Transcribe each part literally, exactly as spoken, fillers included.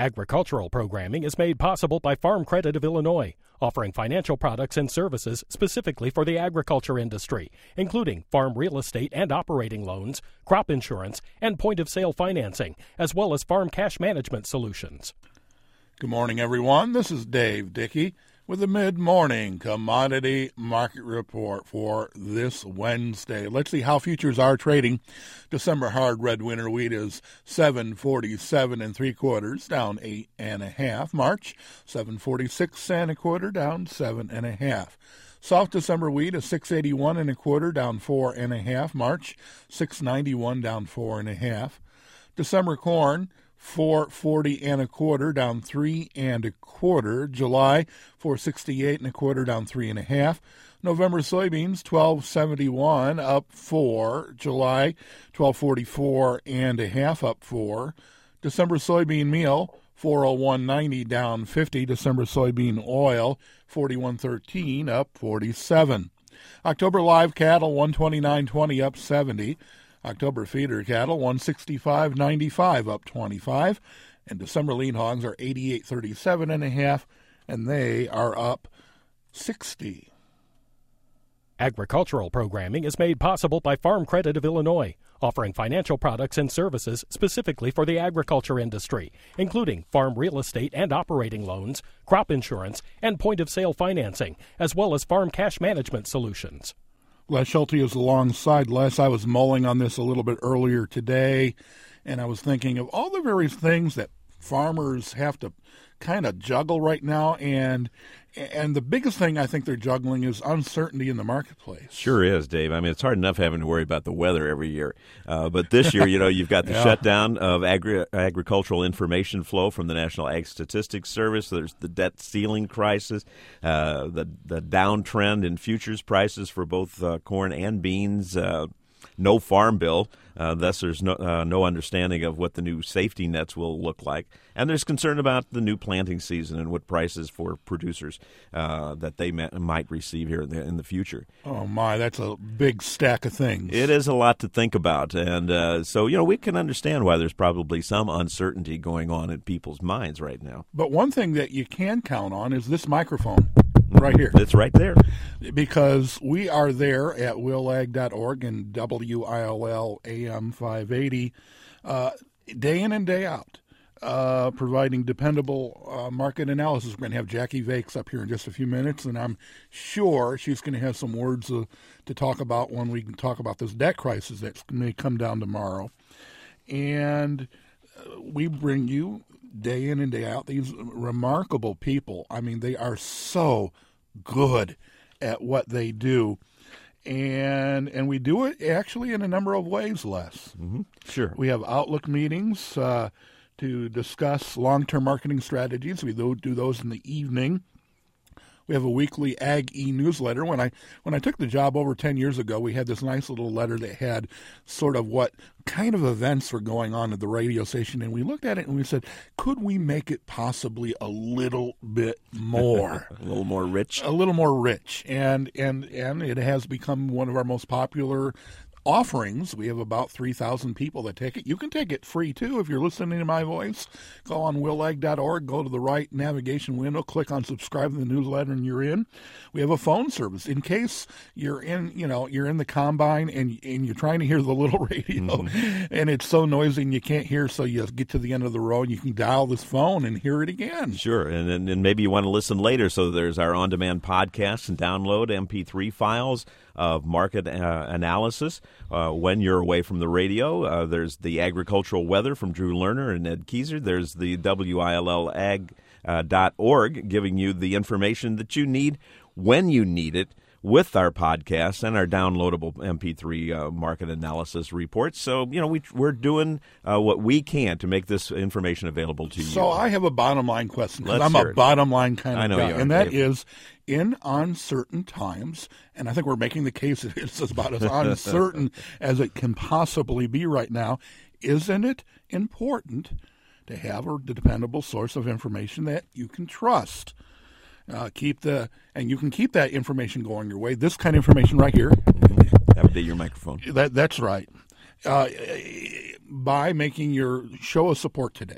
Agricultural programming is made possible by Farm Credit of Illinois, offering financial products and services specifically for the agriculture industry, including farm real estate and operating loans, crop insurance, and point-of-sale financing, as well as farm cash management solutions. Good morning, everyone. This is Dave Dickey with the Mid-Morning Commodity Market Report for this Wednesday. Let's see how futures are trading. December hard red winter wheat is seven forty-seven and three quarters, down eight and a half. March seven forty-six and a quarter, down seven and a half. South December wheat is six eighty-one and a quarter, down four and a half. March six ninety-one, down four and a half. December corn four forty and a quarter, down three and a quarter. July four sixty-eight and a quarter, down three and a half. November soybeans twelve seventy-one, up four. July twelve forty-four and a half, up four. December soybean meal four oh one ninety, down fifty. December soybean oil forty-one thirteen, up forty-seven. October live cattle one twenty-nine twenty, up seventy. October feeder cattle one sixty-five ninety-five, up twenty-five, and December lean hogs are eighty-eight thirty-seven and a half, and they are up sixty. Agricultural programming is made possible by Farm Credit of Illinois, offering financial products and services specifically for the agriculture industry, including farm real estate and operating loans, crop insurance, and point-of-sale financing, as well as farm cash management solutions. Les Schulte is alongside Les. I was mulling on this a little bit earlier today, and I was thinking of all the various things that farmers have to kind of juggle right now, and and the biggest thing I think they're juggling is uncertainty in the marketplace. Sure is, Dave. I mean, it's hard enough having to worry about the weather every year, uh, but this year, you know, you've got the yeah. shutdown of agri- agricultural information flow from the National Ag Statistics Service. There's the debt ceiling crisis, uh, the the downtrend in futures prices for both uh, corn and beans. Uh, No farm bill, uh, thus there's no, uh, no understanding of what the new safety nets will look like. And there's concern about the new planting season and what prices for producers uh, that they may, might receive here in the, in the future. Oh, my, that's a big stack of things. It is a lot to think about. And uh, so, you know, we can understand why there's probably some uncertainty going on in people's minds right now. But one thing that you can count on is this microphone. Right here. It's right there. Because we are there at will ag dot org and W I L L A M five eighty uh, day in and day out, uh, providing dependable uh, market analysis. We're going to have Jackie Vakes up here in just a few minutes, and I'm sure she's going to have some words uh, to talk about when we can talk about this debt crisis that may come down tomorrow. And uh, we bring you day in and day out these remarkable people. I mean, they are so good at what they do, and and we do it actually in a number of ways, Les. Mm-hmm. Sure. We have Outlook meetings uh, to discuss long-term marketing strategies. We do, do those in the evening. We have a weekly Ag e-newsletter. When I when I took the job over ten years ago, we had this nice little letter that had sort of what kind of events were going on at the radio station, and we looked at it and we said, could we make it possibly a little bit more? a little more rich? A little more rich. And, and, and it has become one of our most popular offerings. We have about three thousand people that take it. You can take it free, too, if you're listening to my voice. Go on will ag dot org, go to the right navigation window, click on subscribe to the newsletter, and you're in. We have a phone service. In case you're in, you know, you're in the combine and, and you're trying to hear the little radio, mm-hmm. and it's so noisy and you can't hear, so you get to the end of the row and you can dial this phone and hear it again. Sure, and, and, and maybe you want to listen later, so there's our on-demand podcasts and download M P three files of market uh, analysis uh, when you're away from the radio. Uh, there's the agricultural weather from Drew Lerner and Ed Kieser. There's the W I L L ag dot org giving you the information that you need when you need it with our podcasts and our downloadable M P three uh, market analysis reports. So, you know, we, we're doing uh, what we can to make this information available to you. So I have a bottom line question, because Let's I'm a it. bottom line kind of I know guy. you are, and that Dave. is, in uncertain times, and I think we're making the case that it's about as uncertain as it can possibly be right now, isn't it important to have a dependable source of information that you can trust? Uh, keep the and you can keep that information going your way. This kind of information right here. Update your microphone. That that's right. Uh, by making your show a support today.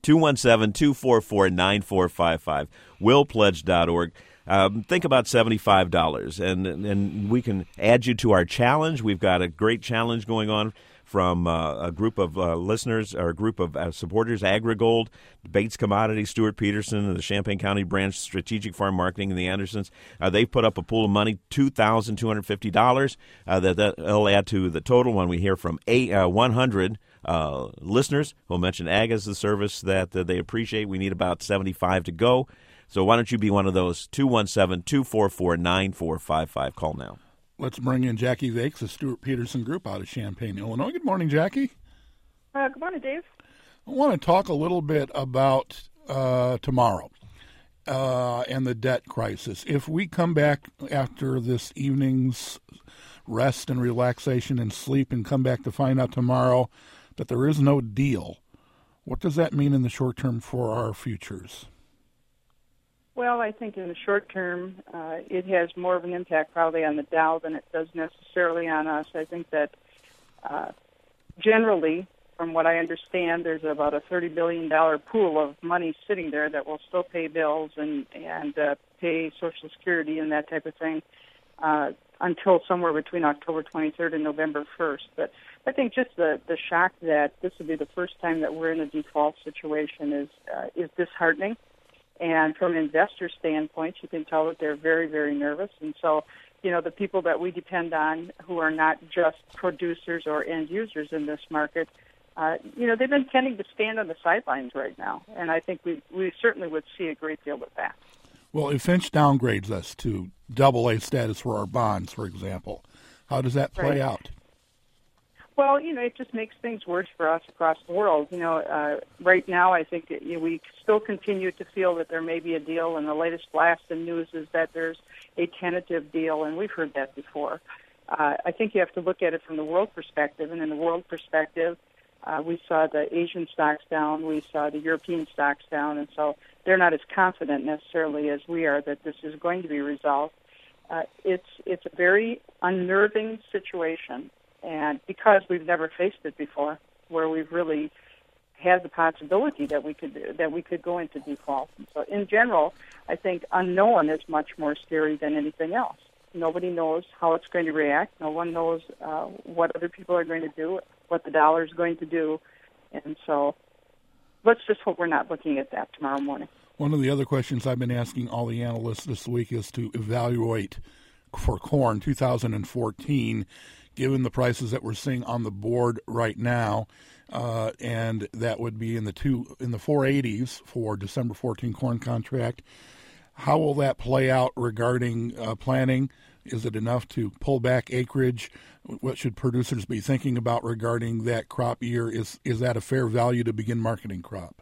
two one seven, two four four, nine four five five, will pledge dot org. Um, think about seventy-five dollars, and and we can add you to our challenge. We've got a great challenge going on from uh, a group of uh, listeners, or a group of uh, supporters, AgriGold, Bates Commodities, Stuart Peterson, and the Champaign County Branch, Strategic Farm Marketing, and the Andersons. Uh, they've put up a pool of money, two thousand two hundred fifty dollars. Uh, that, that'll add to the total when we hear from eight, uh, one hundred uh, listeners who'll mention Ag as the service that, that they appreciate. We need about seventy-five to go. So why don't you be one of those? two one seven, two four four, nine four five five. Call now. Let's bring in Jackie Vakes, the Stuart Peterson Group out of Champaign, Illinois. Good morning, Jackie. Uh, good morning, Dave. I want to talk a little bit about uh, tomorrow uh, and the debt crisis. If we come back after this evening's rest and relaxation and sleep and come back to find out tomorrow that there is no deal, what does that mean in the short term for our futures? Well, I think in the short term, uh, it has more of an impact probably on the Dow than it does necessarily on us. I think that uh, generally, from what I understand, there's about a thirty billion dollars pool of money sitting there that will still pay bills and, and uh, pay Social Security and that type of thing uh, until somewhere between October twenty-third and November first. But I think just the, the shock that this will be the first time that we're in a default situation is uh, is disheartening. And from an investor standpoint, you can tell that they're very, very nervous. And so, you know, the people that we depend on who are not just producers or end users in this market, uh, you know, they've been tending to stand on the sidelines right now. And I think we we certainly would see a great deal with that. Well, if Finch downgrades us to double A status for our bonds, for example, how does that play Right. out? Well, you know, it just makes things worse for us across the world. You know, uh, right now I think that, you know, we still continue to feel that there may be a deal, and the latest blast in news is that there's a tentative deal, and we've heard that before. Uh, I think you have to look at it from the world perspective, and in the world perspective, uh, we saw the Asian stocks down, we saw the European stocks down, and so they're not as confident necessarily as we are that this is going to be resolved. Uh, it's it's a very unnerving situation. And because we've never faced it before, where we've really had the possibility that we could that we could go into default. So in general, I think unknown is much more scary than anything else. Nobody knows how it's going to react. No one knows uh, what other people are going to do, what the dollar is going to do. And so let's just hope we're not looking at that tomorrow morning. One of the other questions I've been asking all the analysts this week is to evaluate for corn two thousand fourteen, given the prices that we're seeing on the board right now, uh, and that would be in the two in the four eighties for December fourteenth corn contract. How will that play out regarding uh, planning? Is it enough to pull back acreage? What should producers be thinking about regarding that crop year? Is is that a fair value to begin marketing crop?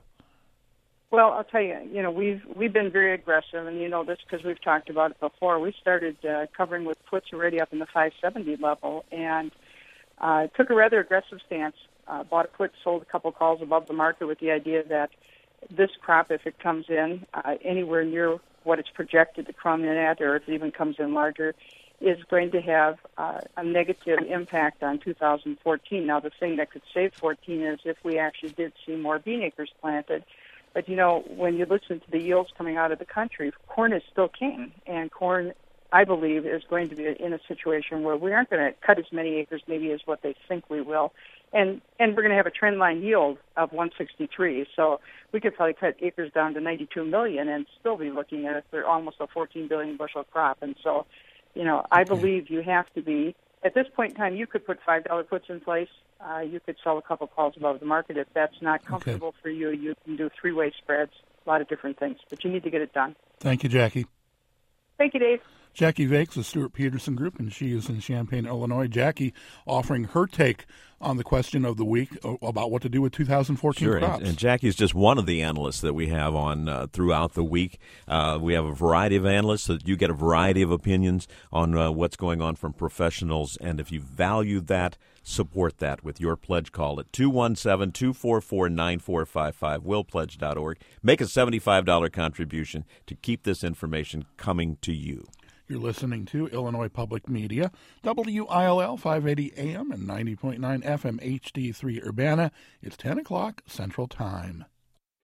Well, I'll tell you, you know, we've we've been very aggressive, and you know this because we've talked about it before. We started uh, covering with puts already up in the five seventy level, and uh, took a rather aggressive stance. Uh, bought a put, sold a couple calls above the market with the idea that this crop, if it comes in uh, anywhere near what it's projected to come in at, or if it even comes in larger, is going to have uh, a negative impact on two thousand fourteen. Now, the thing that could save fourteen is if we actually did see more bean acres planted. But, you know, when you listen to the yields coming out of the country, corn is still king. And corn, I believe, is going to be in a situation where we aren't going to cut as many acres maybe as what they think we will. And and we're going to have a trend line yield of one sixty-three. So we could probably cut acres down to ninety-two million and still be looking at it for almost a fourteen billion bushel crop. And so, you know, I believe you have to be, at this point in time, you could put five dollar puts in place. Uh, you could sell a couple calls above the market. If that's not comfortable okay. for you, you can do three-way spreads, a lot of different things. But you need to get it done. Thank you, Jackie. Thank you, Dave. Jackie Vakes, the Stuart Peterson Group, and she is in Champaign, Illinois. Jackie offering her take on the question of the week about what to do with two thousand fourteen sure, crops. And, and Jackie's just one of the analysts that we have on uh, throughout the week. Uh, we have a variety of analysts, so that you get a variety of opinions on uh, what's going on from professionals. And if you value that, support that with your pledge call at two one seven, two four four, nine four five five, will pledge dot org. Make a seventy-five dollars contribution to keep this information coming to you. You're listening to Illinois Public Media, W I L L five eighty A M and ninety point nine F M H D three Urbana. It's ten o'clock Central Time.